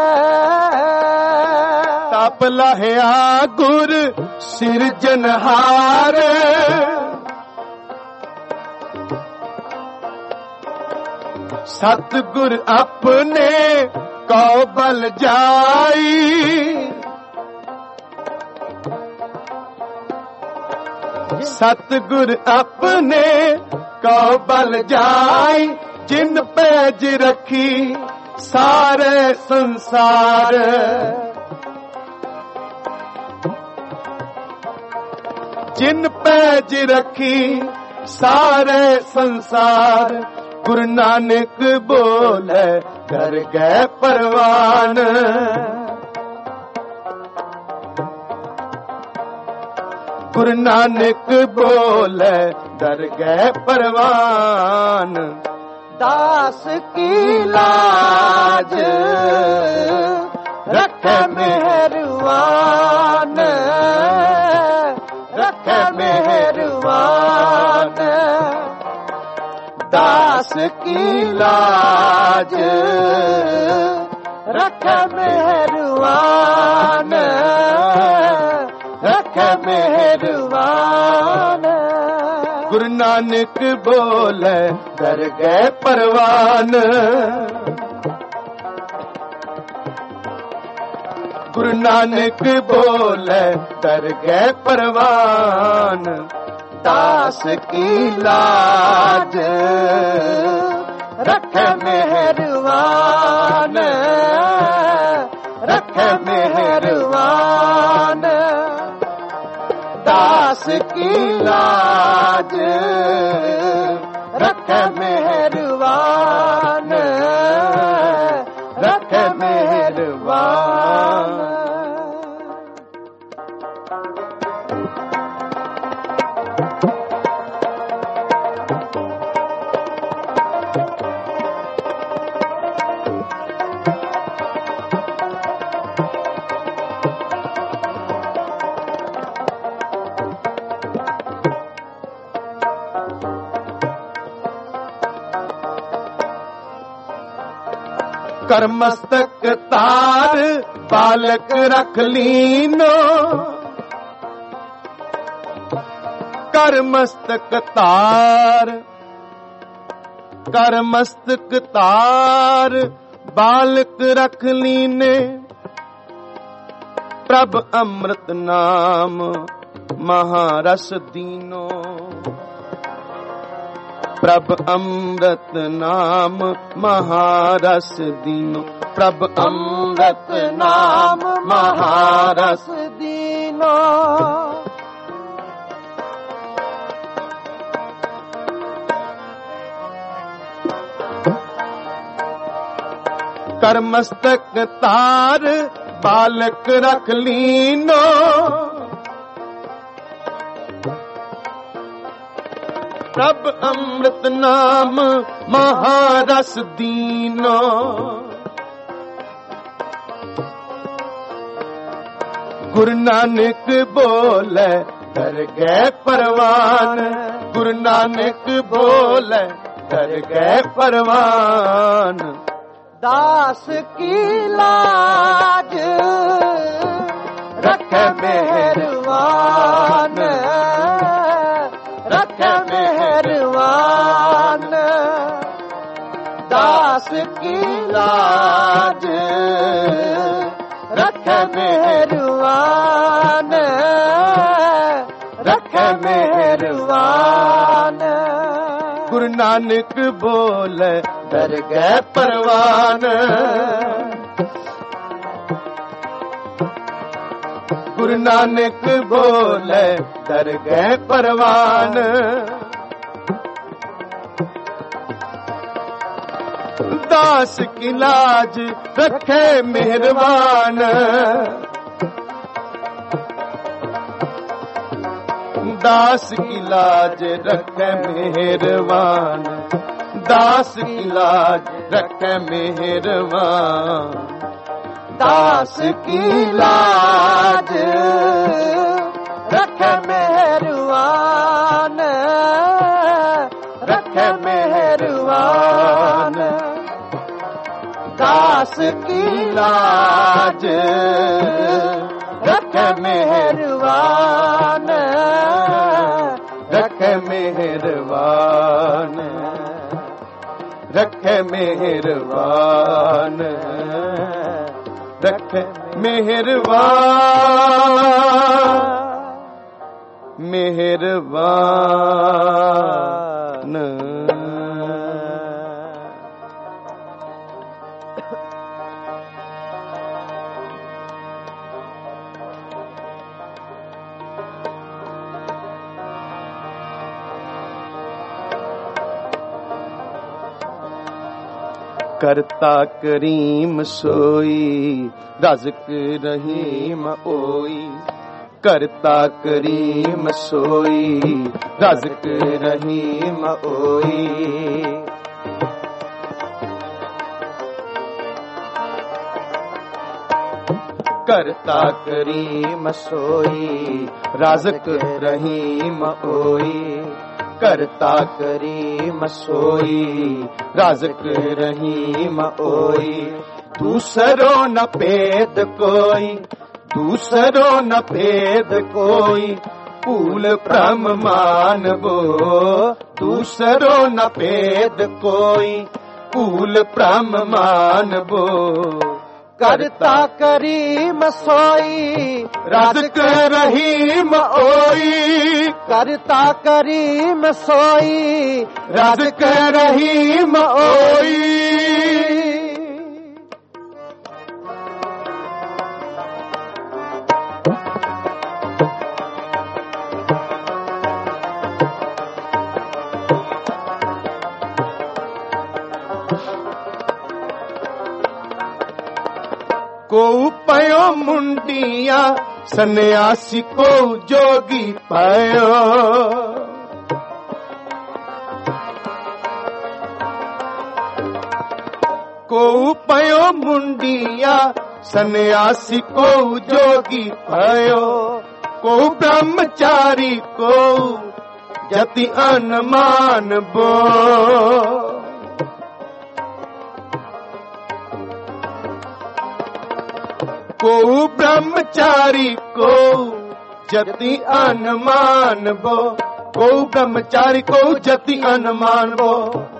तप लहया गुर सिरजनहार, सतगुर अपने को बल जाई, सतगुर अपने को बल जाई। जिन पैज रखी सारे संसार, जिन पैज रखी सारे संसार। गुरु नानक बोले कर गए परवान, गुरु नानक बोले डर गए परवान। दास की लाज रखे मेहरबान, रखे मेहरबान। दास की लाज रखे मेहरबान, रखे मेहरबान। गुरु नानक बोले डर गए परवान, गुरु नानक बोले डर गए परवान। दास की लाज रखे मेहरबान, रखे मेहरबान। दास की लाज रखे मेहरबान, रखे मेहरबान। कर मस्तक तार बालक रख लीनो, कर मस्तक तार, कर मस्तक तार बालक रख लीने। प्रभ अमृत नाम महारस दीनो, प्रभ अमृत नाम महारस दीनो। प्रभ अमृत नाम महारस दीनो। कर मस्तक तार बालक रख लीनो, प्रभ अमृत नाम महारस दीनो। गुरु नानक बोले कर गए परवान, गुरु नानक बोले कर गए परवान। दास की लाज रखे मेहरबान, रखे मेहरबान। दास की लाज रखे मेहरबान, रखे मेहरबान। गुरु नानक बोले डर गए परवान, गुरु नानक बोले डर गए परवान। दास की लाज रखे मेहरबान, दास की लाज रखे मेहरबान, दास की लाज रखे मेहरबान, दास की लाज रखे मेहरबान, रखे मेहरबान, दास की लाज रखे मेहरबान, रखे मेहरबान, रखे मेहरबान, रखे मेहरबान, मेहरबान। करता करीम सोई रज़्क रहीम ओई, करता करीम सोई रज़्क रहीम ओई, करता करीम सोई रज़्क रहीम ओई, करता करीम सोई रज़्क रहीम ओई, दूसरो न भेद कोई, दूसरो न भेद कोई, पूल ब्रह्म मानबो, दूसरो न भेद कोई, पूल ब्रह्म मानबो, करता करीम सोई रज़्क रहीम ओई, करता करीम सोई रज़्क रहीम ओई। को पयो मुंडिया सन्यासी को जोगी पायो, को पयो मुंडिया सन्यासी को जोगी पायो, को ब्रह्मचारी को जति अनुमान बो, को ब्रह्मचारी को जति अनुमान बो, को ब्रह्मचारी को जति अनुमान बो,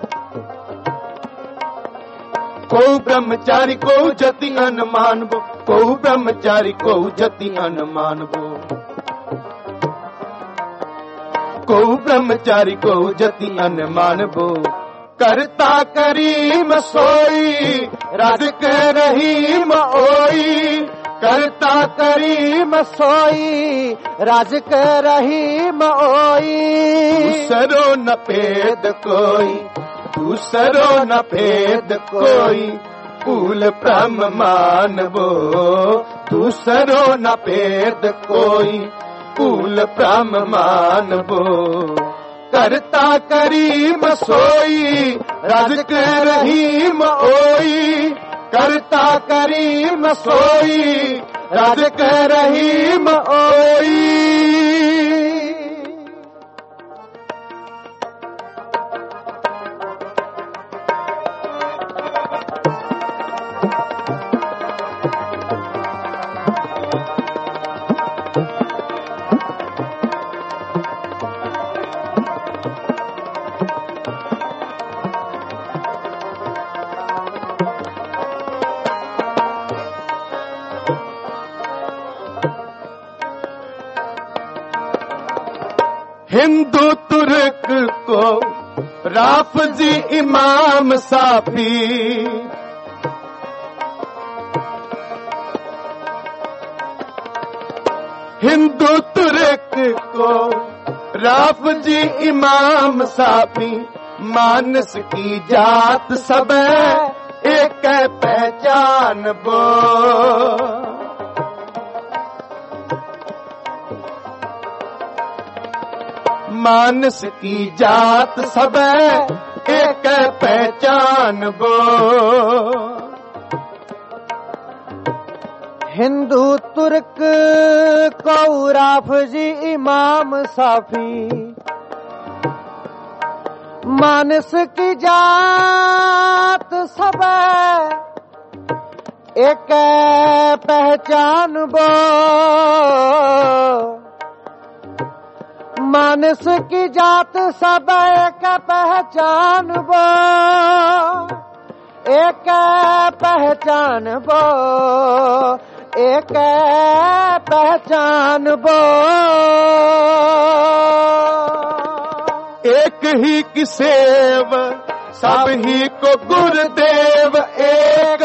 को ब्रह्मचारी को जति अनुमान बो, को ब्रह्मचारी को जति अनुमान बो, को ब्रह्मचारी को जति अनुमान बो, करता करीम सोई रज़्क रहीम ओई, करता करीम सोई रज़्क रहीम ओई, दूसरो न भेद कोई, दूसरो न भेद कोई, पूल ब्रह्म मानबो, दूसरो न भेद कोई, पूल ब्रह्म मानबो, करता करीम सोई रज़्क रहीम ओई, करता करीम सोई रज़्क रहीम ओई। हिंदू तुर्क को राफजी इमाम साफी, हिंदू तुर्क को राफ जी इमाम साफी मानस की जात सब एक पहचान बो। मानस की जात सब एक पहचान बो। हिंदू तुर्क को राफ जी इमाम साफी मानस की जात सब एक पहचान बो। मानस की जात सब एक पहचान बो। एक पहचान बो। एक पहचान बो। एक ही की सेव सब ही को गुरुदेव एक।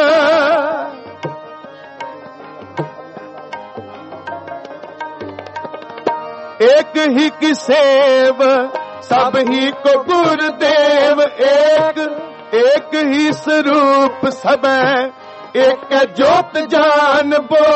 एक ही की सेव सब ही को गुरुदेव एक। एक ही स्वरूप सब एक ज्योत जान बो।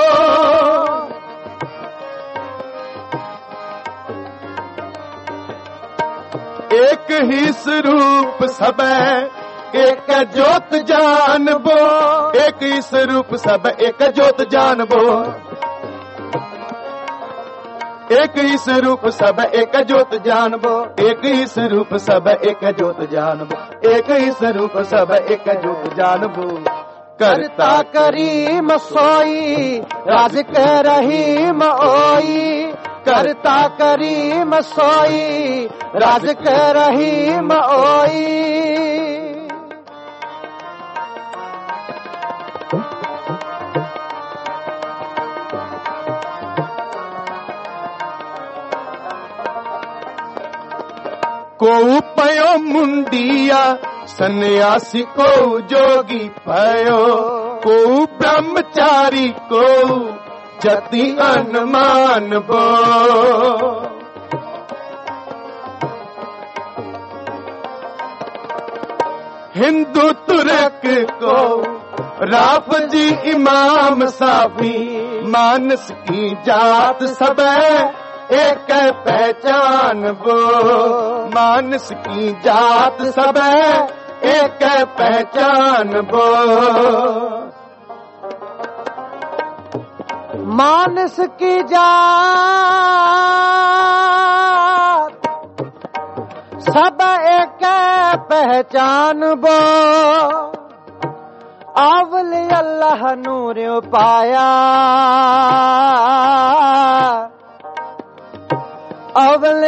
एक ही स्वरूप सब एक ज्योत जान बो। एक ही स्वरूप सब एक ज्योत जान बो। एक ही स्वरूप सब एक ज्योत जान बो। एक ही स्वरूप सब एक ज्योत जान बो। एक ही स्वरूप सब एक ज्योत जान बो। करता करीम सोई राज कर रहीम ओई। करता करीम सोई राज कर रहीम ओई। को पयो मुंडिया सन्यासी को जोगी पयो। को ब्रह्मचारी को जति अनुमान बो। हिंदू तुर्क को राफ जी इमाम साफी मानस की जात सब एक पहचान बो। मानस की जात सब एक पहचान बो। मानस की जात सब एक पहचान बो। अवल अल्लाह नूर पाया। अवल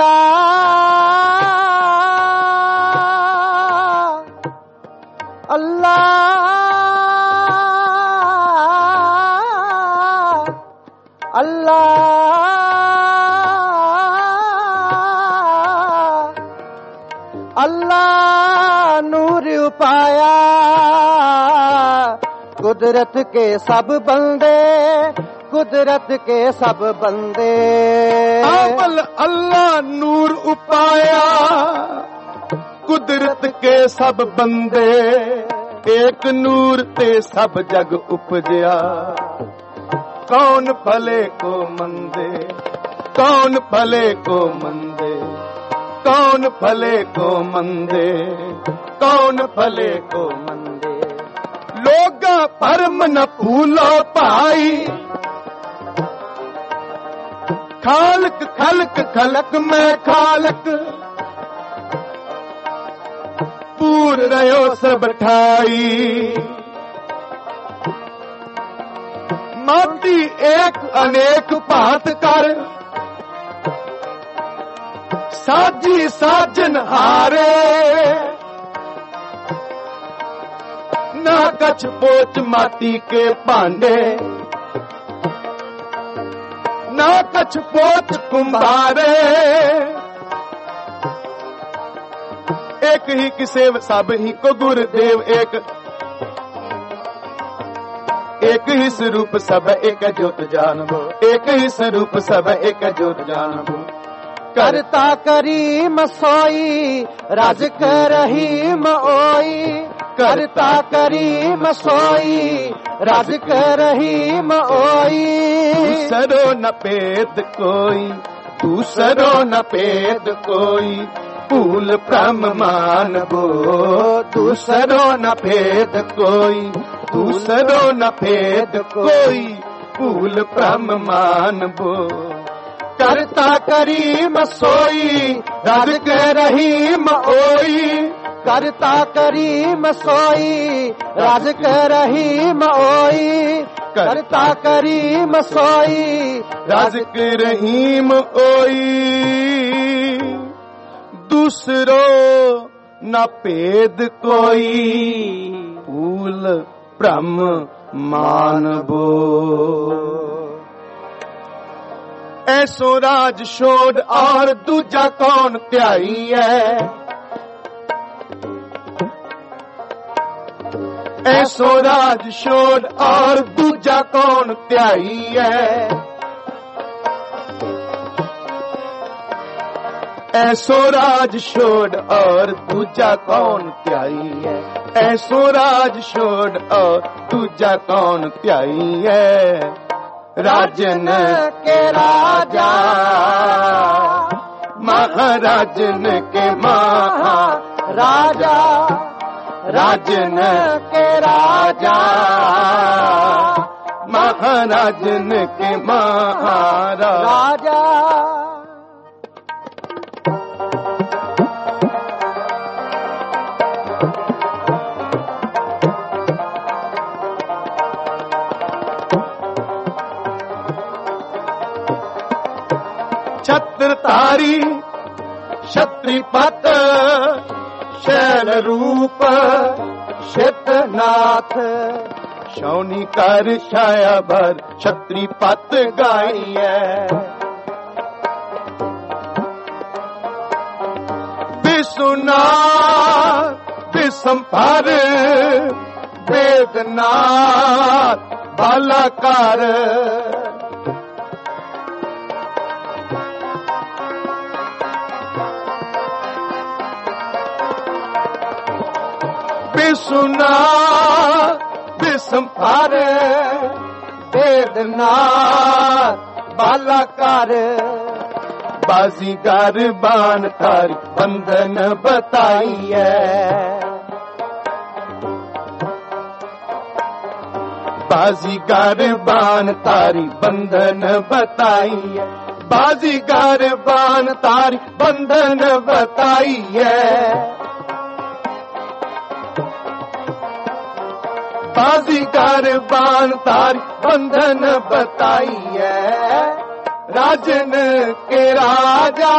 अल्लाह नूर पाया। कुदरत के सब बंदे कुदरत के सब बंदे। अवल अल्लाह नूर उपाया कुदरत के सब बंदे। एक नूर ते सब जग उपजया। कौन भले को मंदे कौन भले को मंदे। कौन भले को मंदे कौन भले को मंदे। लोगा परम न फूलो पाई। खालक खलक खलक में खालक पूर रहो सब ठाई। माटी एक अनेक पात कर साजी साजन हारे। ना कछ पोच माटी के पांडे ना कछ पोच कुंभारे। एक ही की सेव सब ही को गुरुदेव एक। एक ही स्वरूप सब एक ज्योत जानबो, एक ही स्वरूप सब एक ज्योत जानबो। करता करीम सोई राज करही मोई, करता करीम सोई राज करही मोई। दूसरो न पेद कोई, दूसरो न पेद कोई, पूल ब्रह्म मानबो। दूसरो न भेद कोई, दूसरो न भेद कोई, पूल ब्रह्म मानबो। करता करीम सोई राज के रहीम ओई, करता करीम सोई राज के रहीम ओई, करता करीम सोई राज के रहीम ओई। दूसरो न भेद कोई, पूल ब्रह्म मानबो। ऐसो राज शोध और दूजा कौन त्याई है, ऐसो राज शोध और दूजा कौन त्याई है। ऐसो राज शोध और दूजा कौन त्याई है, ऐसो राज शोध और दूजा कौन त्याई है। राजन के राजा, महाराजन के महाराजा, राजन के राजा, महाराजन के महाराजा। छत्रधारी क्षत्रिपत शैल रूप श्वेतनाथ, शौनी कर छाया भर क्षत्रिपत गाइए। विश्वनाथ विषंभर वेदनाथ भलाकार, विश्वनाथ विषंभर वेदनाथ बालाकार। बाजीगर बान तारी बंधन बताइए, बाजीगर बान तारी बंधन बताइए, बाजीगर बान तारी बंधन बताइए। बाजीगर बान तारी बंधन बताइए। राजन के राजा,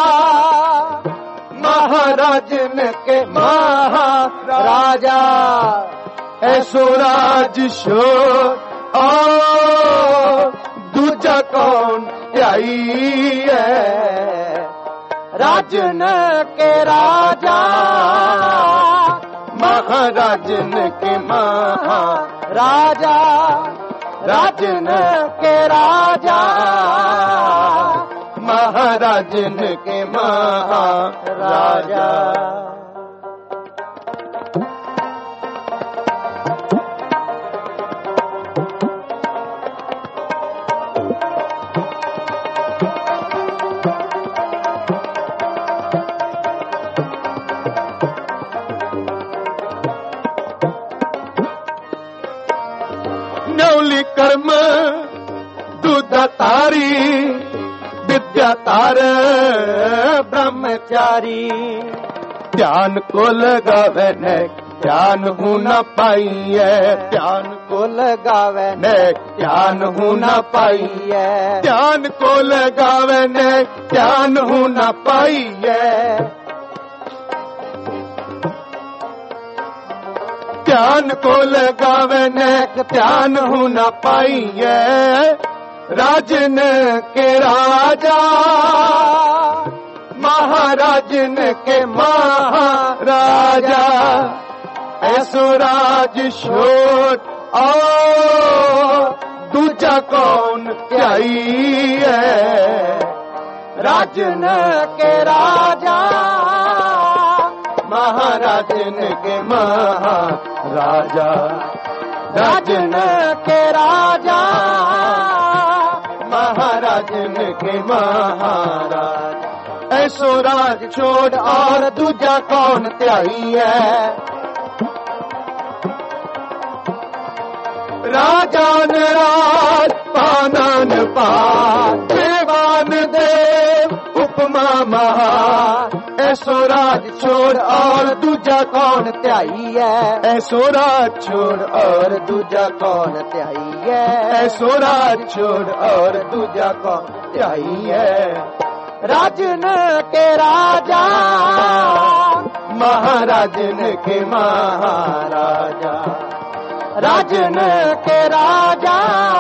महाराजन के महाराजा, ऐसो राज शोध और दूजा कौन त्याई है। राजन के राजा, महाराजन के महाराजा, राजन के राजा, महाराजन के महाराजा। नौली कर्म दूधा तारी, विद्या तार ब्रह्मचारी। ध्यान को लगावे ने ध्यान हूँ न पाइए, ध्यान को लगावे ने ध्यान हूँ न पाइए, ध्यान को लगावे ने ध्यान हूँ न पाइए। ध्यान को लगावे ने ध्यान हूँ न पाइए। राजन के राजा, महाराजन के महाराजा, ऐसो राज शोध ਔ ਦੂਜਾ ਕੌਣ ਧਿਆਈ ਹੈ। राजन के राजा महाराजन के महाराजा, राजन के राजा महाराजन के महाराजा। ऐसो राज छोड़ और दूजा कौन त्याई है। राजान राज पानन पान देवान देव उपमा महा। ऐसो राज छोड़ और दूजा कौन त्याई है। ऐसो राज छोड़ और दूजा कौन त्याई है। ऐसो राज छोड़ और दूजा कौन त्याई है। राजन के राजा महाराजन के महाराजा, राजन के राजा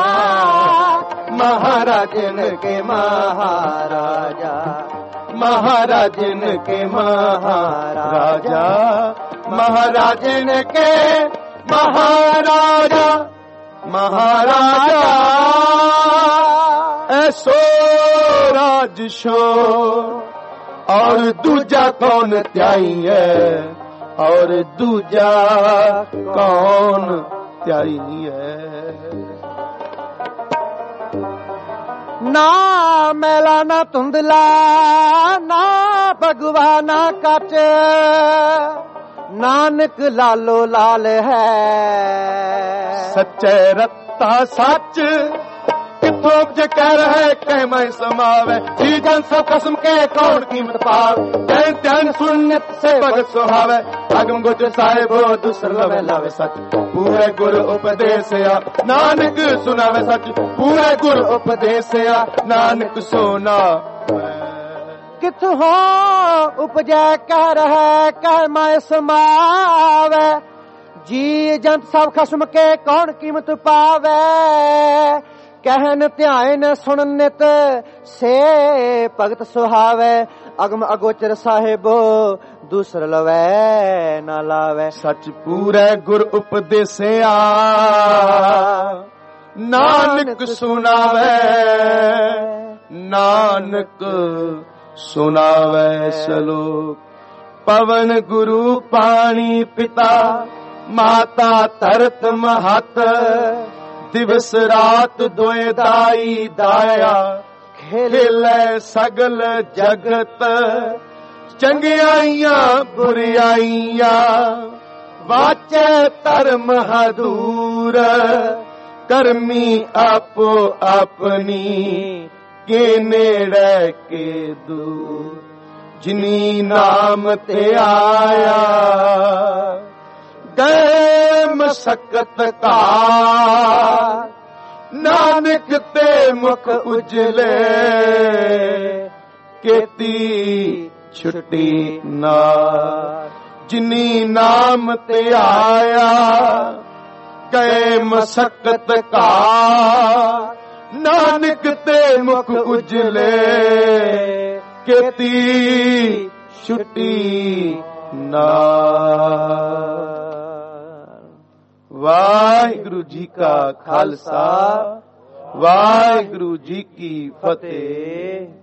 महाराजन के महाराजा, महाराजन के महाराजा, महाराजन के महाराजा, महाराजा। ऐसो राज छोड़ और दूजा कौन त्याई है। और दूजा कौन त्याई है। ना मैला ना धुंधला ना भगवा ना कच, नानक लालो लाल है। सच्चे रत्ता सच किथों जे कह रहे कह मैं समावे। जी जन सब कसम के कौन कीमत पावे। ध्यान ध्यान सुनित से भगत सुहावे। अगम गोचर साहिब दूसर लवे लावे सच। पूरे गुरु उपदेश आ नानक सुनावे सच। पूरे गुरु उपदेश आ नानक सोना। किथों उपजै कह रहे कह मैं समावे। जी जंत सब खसम के कौन कीमत पावे। कहन ध्यान सुन नित से भगत सुहावे। अगम अगोचर साहिबो दूसर लवै ना लावे। सच पूरे गुर उपदेसिया नानक सुनावे। नानक सुनावे सलोक। पवन गुरु पानी पिता माता तरत महत। दिवस रात दोए दाई दाया खेले सगल जगत। चंगियाइयां बुरियाइयां वाचे धर्म हदूर। करमी आपो अपनी के नेड़े के दूर। जिनी नाम ते आया गए मशक्कत का। नानक ते मुख उजले केती छुट्टी ना। जिनी नाम ते आया गए मशक्कत का। नानक ते मुख उजले केती छुट्टी ना। वाहिगुरु जी का खालसा वाहिगुरु जी की फतेह।